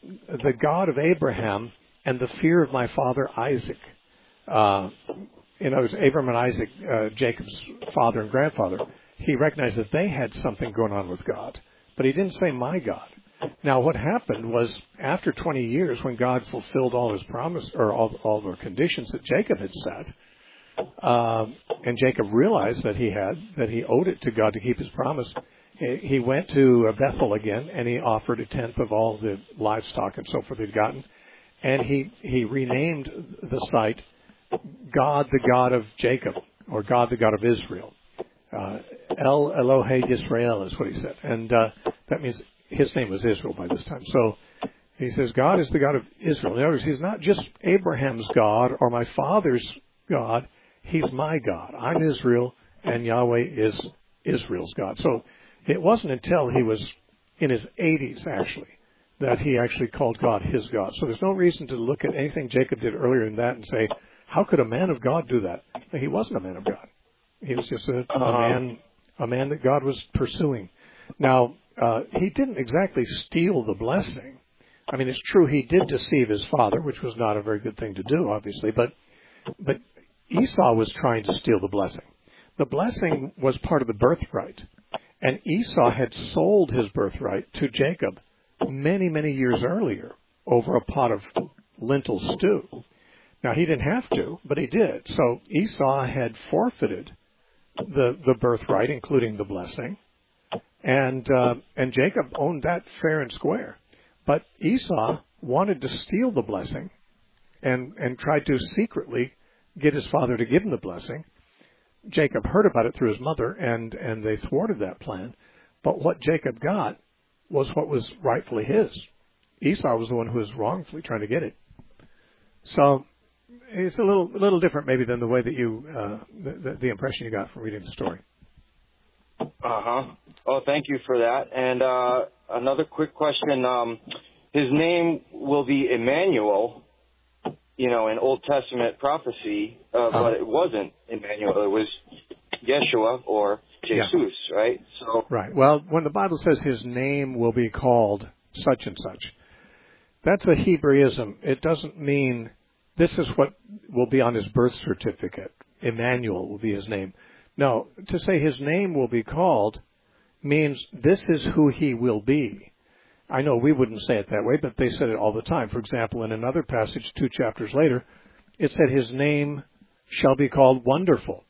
the God of Abraham and the fear of my father Isaac. Uh, in other words, Abraham and Isaac, uh, Jacob's father and grandfather, he recognized that they had something going on with God. But he didn't say my God. Now, what happened was after twenty years, when God fulfilled all his promise, or all, all the conditions that Jacob had set, uh, and Jacob realized that he had, that he owed it to God to keep his promise, he went to Bethel again, and he offered a tenth of all the livestock and so forth he'd gotten. And he, he renamed the site God, the God of Jacob, or God, the God of Israel. Uh, El Elohe Yisrael is what he said. And uh, that means his name was Israel by this time. So he says, God is the God of Israel. In other words, he's not just Abraham's God or my father's God. He's my God. I'm Israel, and Yahweh is Israel's God. So it wasn't until he was in his eighties, actually, that he actually called God his God. So there's no reason to look at anything Jacob did earlier in that and say, how could a man of God do that? He wasn't a man of God. He was just a, a man, a man that God was pursuing. Now, uh, he didn't exactly steal the blessing. I mean, it's true he did deceive his father, which was not a very good thing to do, obviously, but but Esau was trying to steal the blessing. The blessing was part of the birthright, and Esau had sold his birthright to Jacob many, many years earlier over a pot of lentil stew. Now, he didn't have to, but he did. So Esau had forfeited the the birthright, including the blessing, and uh, and Jacob owned that fair and square. But Esau wanted to steal the blessing and, and tried to secretly get his father to give him the blessing. Jacob heard about it through his mother, and, and they thwarted that plan. But what Jacob got was what was rightfully his. Esau was the one who was wrongfully trying to get it. So it's a little a little different maybe than the way that you, uh, the, the impression you got from reading the story. Uh-huh. Oh, thank you for that. And uh, another quick question. Um, his name will be Emmanuel, you know, in Old Testament prophecy, uh, uh-huh. but it wasn't Emmanuel. It was Yeshua or Jesus, yeah. right? So Right. Well, when the Bible says his name will be called such and such, that's a Hebraism. It doesn't mean this is what will be on his birth certificate. Emmanuel will be his name. No, to say his name will be called means this is who he will be. I know we wouldn't say it that way, but they said it all the time. For example, in another passage, two chapters later, it said his name shall be called Wonderful,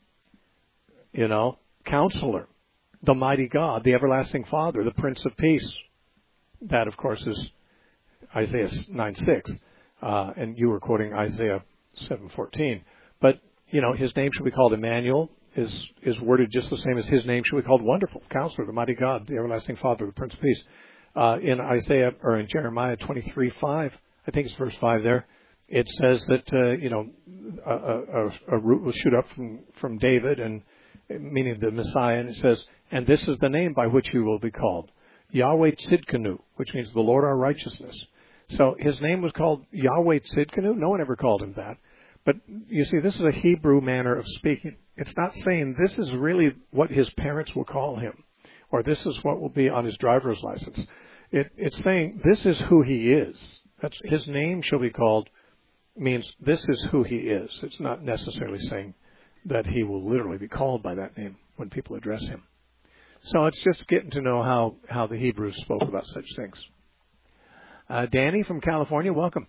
you know, Counselor, the Mighty God, the Everlasting Father, the Prince of Peace. That, of course, is Isaiah nine six, uh, and you were quoting Isaiah seven fourteen. But, you know, his name shall be called Emmanuel. Is is worded just the same as his name should be called Wonderful, Counselor, the Mighty God, the Everlasting Father, the Prince of Peace. Uh, in Isaiah or in Jeremiah twenty-three five, I think it's verse five there, it says that uh, you know a, a, a root will shoot up from, from David, and meaning the Messiah, and it says, and this is the name by which he will be called, Yahweh Tzidkenu, which means the Lord our righteousness. So his name was called Yahweh Tzidkenu. No one ever called him that. But you see, this is a Hebrew manner of speaking. It's not saying this is really what his parents will call him, or this is what will be on his driver's license. It, it's saying this is who he is. That's, his name shall be called means this is who he is. It's not necessarily saying that he will literally be called by that name when people address him. So it's just getting to know how, how the Hebrews spoke about such things. Uh, Danny from California, welcome.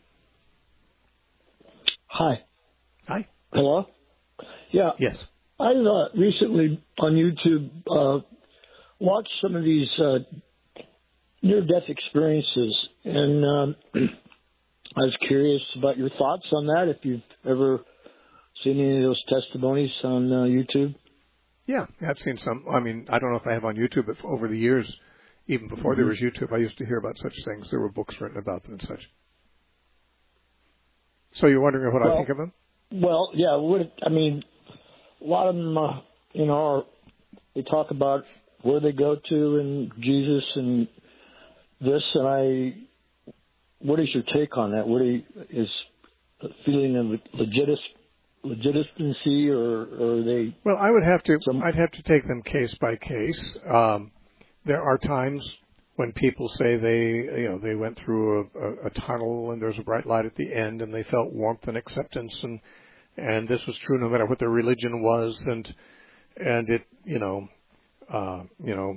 Hi. Hi. Hello? Yeah. Yes. I uh, recently on YouTube uh, watched some of these uh, near-death experiences, and um, I was curious about your thoughts on that, if you've ever seen any of those testimonies on uh, YouTube. Yeah, I've seen some. I mean, I don't know if I have on YouTube, but over the years, even before mm-hmm. there was YouTube, I used to hear about such things. There were books written about them and such. So you're wondering what well, I think of them? Well, yeah. What it, I mean, a lot of them, uh, you know, are, they talk about where they go to and Jesus and this, and I. What is your take on that? What you, is a feeling of legit, legitimacy, or, or are they? Well, I would have to. Some, I'd have to take them case by case. Um, there are times when people say they, you know, they went through a, a, a tunnel and there's a bright light at the end and they felt warmth and acceptance, and and this was true no matter what their religion was, and and it, you know, uh, you know,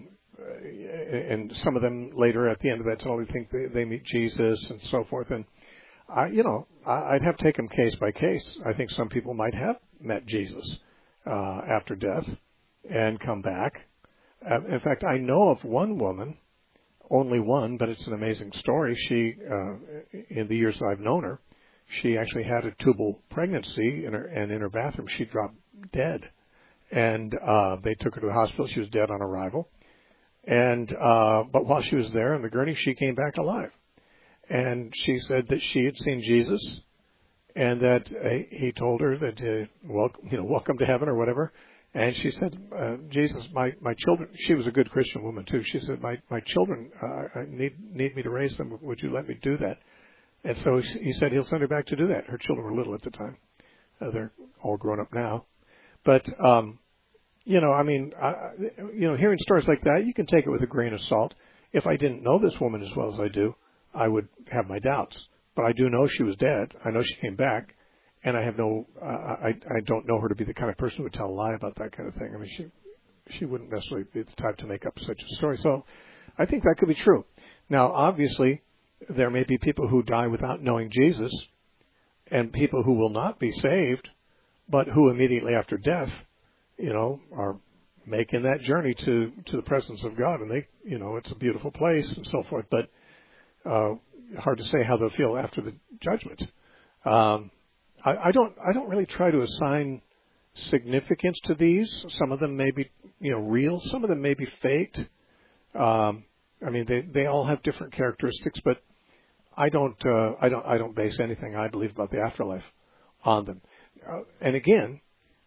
and some of them later at the end of that tunnel, they think they, they meet Jesus and so forth, and I, you know, I'd have to take them case by case. I think some people might have met Jesus uh, after death and come back. Uh, in fact, I know of one woman. Only one, but it's an amazing story. She, uh, in the years that I've known her, she actually had a tubal pregnancy, in her, and in her bathroom she dropped dead. And uh, they took her to the hospital. She was dead on arrival. And uh, but while she was there in the gurney, she came back alive. And she said that she had seen Jesus, and that uh, he told her that, uh, welcome, you know, welcome to heaven or whatever. And she said, uh, Jesus, my, my children, she was a good Christian woman too. She said, my, my children uh, need, need me to raise them. Would you let me do that? And so he said he'll send her back to do that. Her children were little at the time. Uh, they're all grown up now. But, um, you know, I mean, I, you know, hearing stories like that, you can take it with a grain of salt. If I didn't know this woman as well as I do, I would have my doubts. But I do know she was dead. I know she came back. And I have no, uh, I, I don't know her to be the kind of person who would tell a lie about that kind of thing. I mean, she, she wouldn't necessarily be the type to make up such a story. So I think that could be true. Now, obviously, there may be people who die without knowing Jesus, and people who will not be saved, but who immediately after death, you know, are making that journey to, to the presence of God. And they, you know, it's a beautiful place and so forth, but, uh, hard to say how they'll feel after the judgment. Um, I, I don't. I don't really try to assign significance to these. Some of them may be, you know, real. Some of them may be faked. Um, I mean, they they all have different characteristics, but I don't. Uh, I don't. I don't base anything I believe about the afterlife on them. Uh, and again,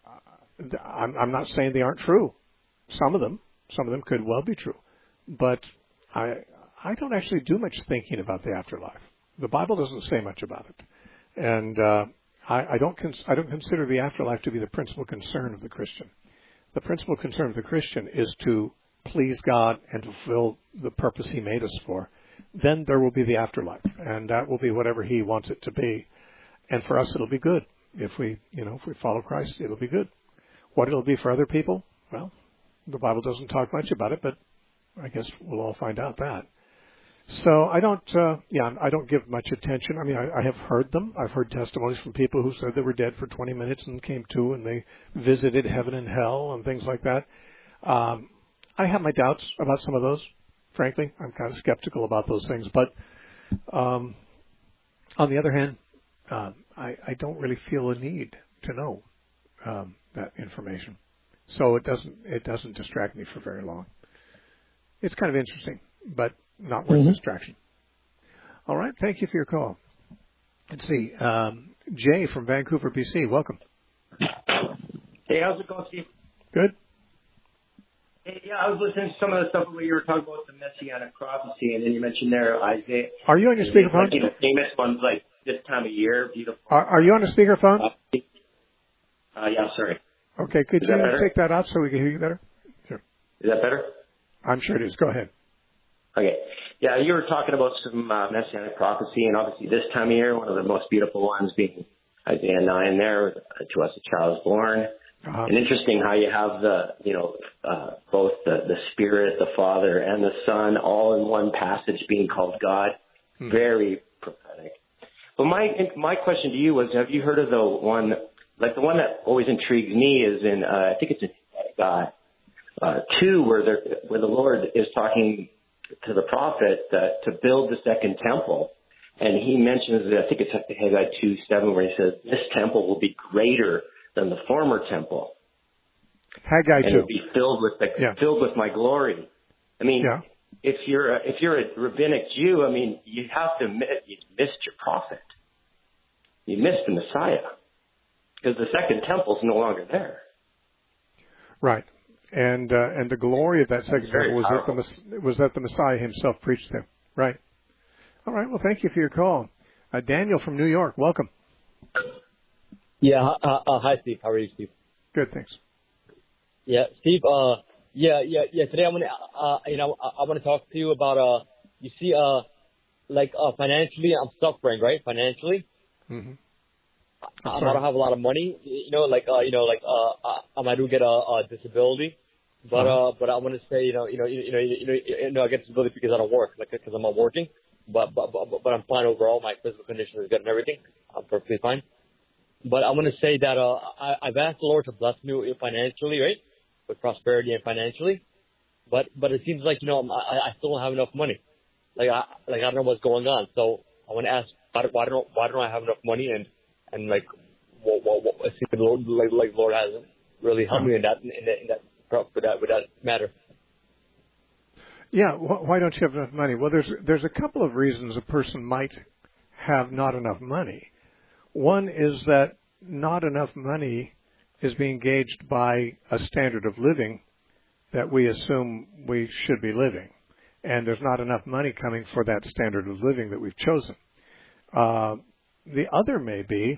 I'm, I'm not saying they aren't true. Some of them. Some of them could well be true, but I I don't actually do much thinking about the afterlife. The Bible doesn't say much about it, and. Uh, I, I don't cons- I don't consider the afterlife to be the principal concern of the Christian. The principal concern of the Christian is to please God and to fulfill the purpose He made us for. Then there will be the afterlife, and that will be whatever He wants it to be. And for us, it'll be good. If we, you know, if we follow Christ, it'll be good. What it'll be for other people, well, the Bible doesn't talk much about it, but I guess we'll all find out that. So I don't, uh, yeah, I don't give much attention. I mean, I, I have heard them. I've heard testimonies from people who said they were dead for twenty minutes and came to, and they visited heaven and hell and things like that. Um, I have my doubts about some of those. Frankly, I'm kind of skeptical about those things. But um, on the other hand, uh, I, I don't really feel a need to know um, that information. So it doesn't it doesn't distract me for very long. It's kind of interesting, but not worth mm-hmm. distraction. All right. Thank you for your call. Let's see. Um, Jay from Vancouver, B C. Welcome. Hey, how's it going, Steve? Good. Hey, yeah, I was listening to some of the stuff where you were talking about the Messianic prophecy, and then you mentioned there Isaiah. Are you on your speakerphone? Like, you know, famous ones like this time of year, beautiful. Are, are you on a speakerphone? Uh, uh, yeah, sorry. Okay, could is you that take that off so we can hear you better? Sure. Is that better? I'm sure it is. Go ahead. Okay. Yeah, you were talking about some uh, Messianic prophecy, and obviously this time of year, one of the most beautiful ones being Isaiah nine there, to us a child is born. Uh-huh. And interesting how you have the, you know, uh, both the, the Spirit, the Father, and the Son all in one passage being called God. Hmm. Very prophetic. But my my question to you was, have you heard of the one, like the one that always intrigues me is in, uh, I think it's in uh, uh, two, where the, where the Lord is talking to the prophet uh, to build the second temple. And he mentions, I think it's Haggai two seven, where he says, this temple will be greater than the former temple. Haggai and two. It'll be filled with the, yeah. filled with my glory. I mean, yeah. if you're a, if you're a rabbinic Jew, I mean, you have to admit you missed your prophet. You missed the Messiah because the second temple is no longer there. Right. And uh, and the glory of that second temple was that, the, was that the Messiah himself preached there. Right. All right. Well, thank you for your call. Uh, Daniel from New York, welcome. Yeah. Uh, uh, hi, Steve. How are you, Steve? Good, thanks. Yeah, Steve, uh, Yeah, yeah, yeah. Today I want to, uh, you know, I, I want to talk to you about, uh, you see, uh, like, uh, financially, I'm suffering, right? Financially. Mm-hmm. I, I don't have a lot of money, you know, like, uh, you know, like, uh, I, I do get a, a disability, but, uh-huh. uh, but I want to say, you know, you know, you know, you know, you know, I get disability because I don't work, like, because I'm not working, but, but, but, but I'm fine overall. My physical condition is good and everything. I'm perfectly fine. But I want to say that, uh, I, I've asked the Lord to bless me financially, right? With prosperity and financially. But, but it seems like, you know, I, I still don't have enough money. Like, I, like, I don't know what's going on. So I want to ask, why, why don't, why don't I have enough money? And, and like, what, what, what, I see the Lord, like, like, Lord hasn't really helped me in that, in that, in that, with that, with that matter. Yeah. Why don't you have enough money? Well, there's, there's a couple of reasons a person might have not enough money. One is that not enough money is being gauged by a standard of living that we assume we should be living. And there's not enough money coming for that standard of living that we've chosen. Uh, the other may be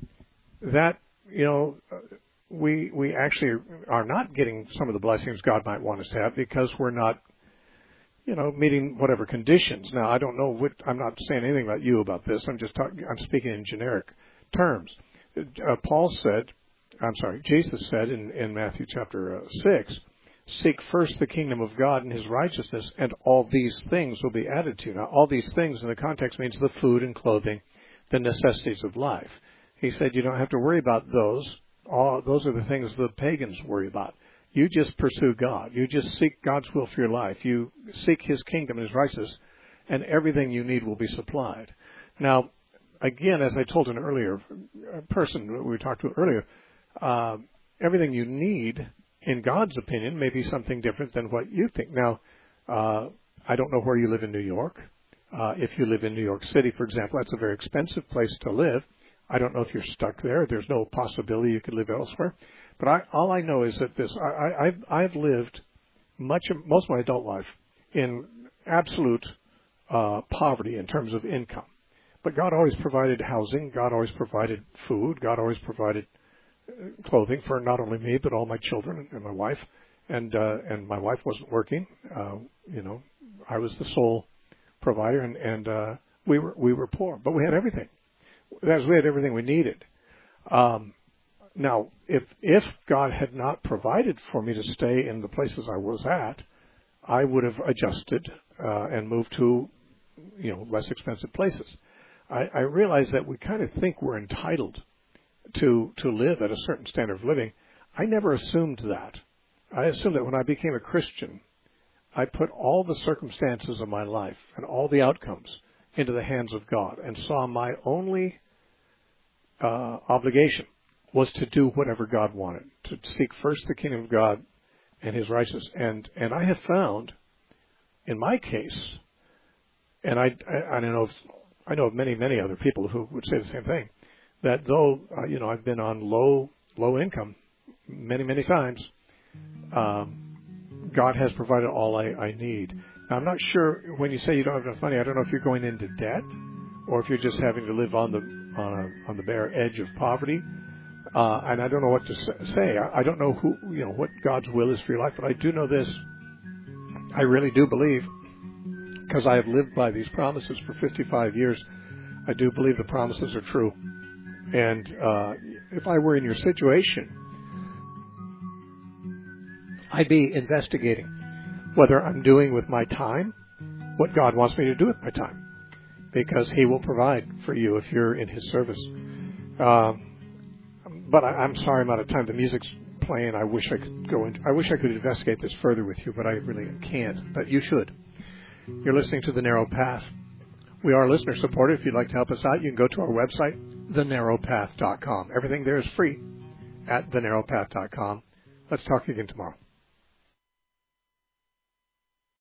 that, you know, we we actually are not getting some of the blessings God might want us to have because we're not, you know, meeting whatever conditions. Now, I don't know what, I'm not saying anything about you about this. I'm just talking, I'm speaking in generic terms. Uh, Paul said, I'm sorry, Jesus said in, in Matthew chapter uh, six, seek first the kingdom of God and his righteousness, and all these things will be added to you. Now, all these things in the context means the food and clothing, the necessities of life. He said you don't have to worry about those. All those are the things the pagans worry about. You just pursue God. You just seek God's will for your life. You seek his kingdom and his righteousness, and everything you need will be supplied. Now, again, as I told an earlier person we talked to earlier, uh, everything you need, in God's opinion, may be something different than what you think. Now, uh, I don't know where you live in New York. Uh, if you live in New York City, for example, that's a very expensive place to live. I don't know if you're stuck there. There's no possibility you could live elsewhere. But I, all I know is that this, I, I, I've, I've lived much of, most of my adult life in absolute uh, poverty in terms of income. But God always provided housing. God always provided food. God always provided clothing for not only me but all my children and my wife. And uh, and my wife wasn't working. Uh, you know, I was the sole provider, and and uh, we were we were poor, but we had everything. That is, we had everything we needed. Um, now, if if God had not provided for me to stay in the places I was at, I would have adjusted uh, and moved to, you know, less expensive places. I, I realize that we kind of think we're entitled to to live at a certain standard of living. I never assumed that. I assumed that when I became a Christian, I put all the circumstances of my life and all the outcomes into the hands of God, and saw my only uh, obligation was to do whatever God wanted, to seek first the kingdom of God and his righteousness. And and I have found, in my case, and I I, I know I know of many many other people who would say the same thing, that though uh, you know I've been on low low income many many times, um, God has provided all I, I need. Now, I'm not sure when you say you don't have enough money. I don't know if you're going into debt or if you're just having to live on the on, a, on the bare edge of poverty. Uh, and I don't know what to say. I, I don't know who you know what God's will is for your life, but I do know this. I really do believe, because I have lived by these promises for fifty-five years. I do believe the promises are true. And uh, if I were in your situation, I'd be investigating whether I'm doing with my time what God wants me to do with my time, because he will provide for you if you're in his service. Um, but I, I'm sorry I'm out of time. The music's playing. I wish I could go into, I wish I could investigate this further with you, but I really can't. But you should. You're listening to The Narrow Path. We are listener supported. If you'd like to help us out, you can go to our website, the narrow path dot com. Everything there is free at the narrow path dot com. Let's talk again tomorrow.